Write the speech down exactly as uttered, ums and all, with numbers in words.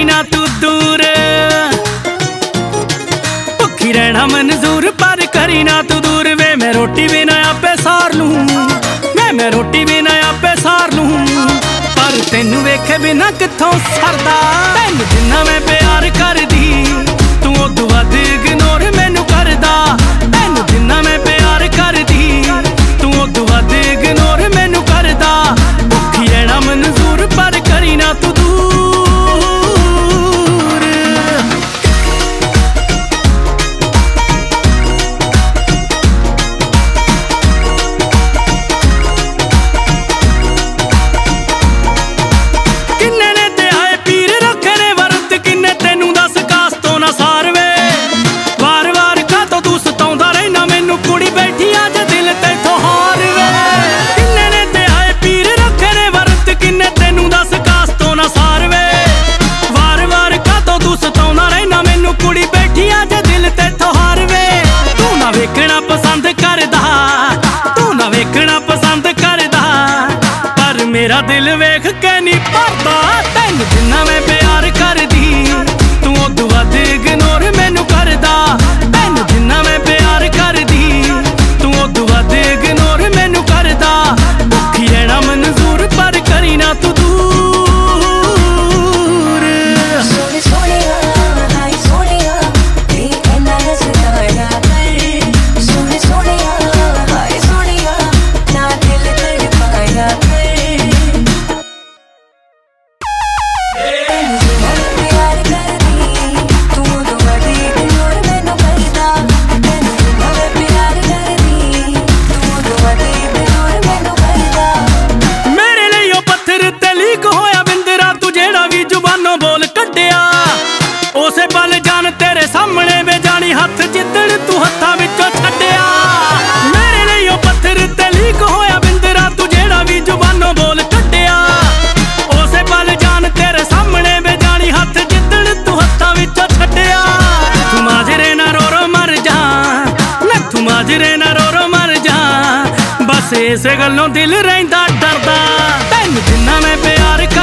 ना तू दूर, भुखी रहना मंजूर पर करी ना तू दूर। वे मैं रोटी भी ना आपे सार लूं, वे मैं रोटी भी ना आपे सार लूं, पर तेनू वेखे बिना किथों सरदा। तैनू जिन्ना मैं प्यार करदी तू उदों वध इग्नोर मैनू करदा। तैनू जिन्ना मैं प्यार करदी तू उदों वध इग्नोर मैनू करदा। भुखी रहना मंजूर पर करी ना तू दूर। पसंद करदा तू ना वेखना पसंद करदा, पर मेरा दिल वेख के नहीं भरदा। तैनू जिन्ना मैं प्यार करदी तू उदों वध इग्नोर मैनू करदा। तैनू जिन्ना मैं प्यार करदी तू उदों वध इग्नोर मैनू करदा। भुखी रहना मंजूर पर करी ना तू दूर। उसे पल जान तेरे सामने वे जानी हथ जिद्दड़ तू हत्थां विचों छड्डिया। मेरे लिए ओ पत्थर ते लीक होया बिंदरा तू जेड़ा भी जुबानों बोल कड्डिया। उसे पल जान तेरे सामने वे जानी हथ जिद्दड़ तू हत्थां विचों छड्डिया। तू माजरे ना रो रो मर जा, मैं तू माजरे ना रो रो मर जा, बस इस गल्लों दिल रहिंदा डरदा। तैनू जिन्ना मैं प्यार